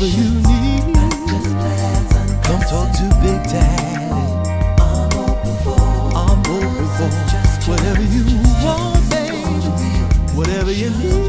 whatever you need, come talk to Big Daddy. I'm open for whatever you want, baby. Whatever you need.